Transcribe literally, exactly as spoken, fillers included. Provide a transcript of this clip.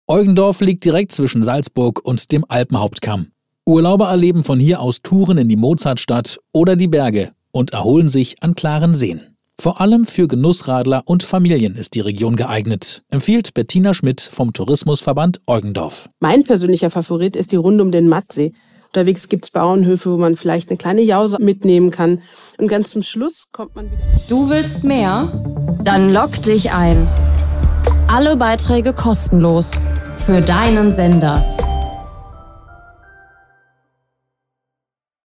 Eugendorf liegt direkt zwischen Salzburg und dem Alpenhauptkamm. Urlauber erleben von hier aus Touren in die Mozartstadt oder die Berge und erholen sich an klaren Seen. Vor allem für Genussradler und Familien ist die Region geeignet, empfiehlt Bettina Schmidt vom Tourismusverband Eugendorf. Mein persönlicher Favorit ist die Runde um den Mattsee. Unterwegs gibt's Bauernhöfe, wo man vielleicht eine kleine Jause mitnehmen kann. Und ganz zum Schluss kommt man wieder... Du willst mehr? Dann logg dich ein. Alle Beiträge kostenlos. Für deinen Sender.